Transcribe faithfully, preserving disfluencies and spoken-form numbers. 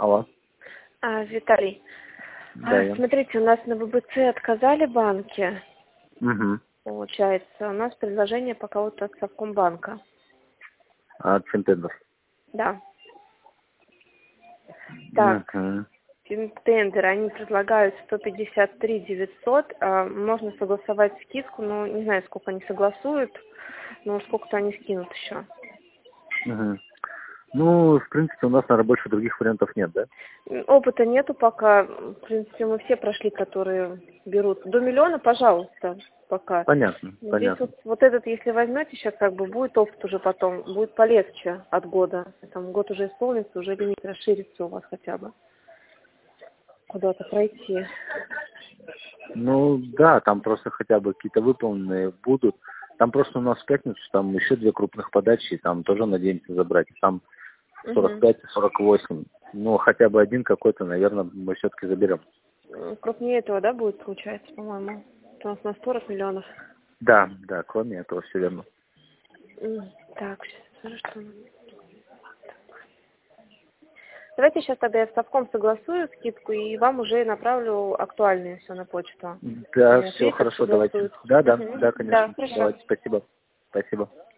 Алло. А, Виталий, Да, а, я. смотрите, у нас на вэ бэ цэ отказали банки, Угу. получается. У нас предложение пока вот от Совкомбанка. От Финтендер. Да. Так, Угу. Финтендер, они предлагают сто пятьдесят три девятьсот, а, можно согласовать скидку, но не знаю, сколько они согласуют, но сколько-то они скинут еще. Угу. Ну, в принципе, у нас, наверное, больше других вариантов нет, да? Опыта нету пока, в принципе, мы все прошли, которые берут. До миллиона, пожалуйста, пока. Понятно, Здесь понятно. вот, вот этот, если возьмете, сейчас как бы будет опыт уже потом, будет полегче от года. Там год уже исполнится, уже лимит расширится у вас хотя бы. Куда-то пройти. Ну, да, там просто хотя бы какие-то выполненные будут. Там просто у нас в пятницу, там еще две крупных подачи, там тоже надеемся забрать. Там сорок Угу. пять и сорок восемь. Ну, хотя бы один какой-то, наверное, мы все-таки заберем. Крупнее этого, да, будет, получается, по-моему? У нас на сорок миллионов. Да, да, кроме этого, все верно. М, Так, сейчас скажу, что... Давайте сейчас тогда я с Совком согласую скидку и вам уже направлю актуальные все на почту. Да, Они все ответят, хорошо, давайте. согласуют. Да, да, Угу. да, Да, конечно. хорошо. Давайте, спасибо. Спасибо.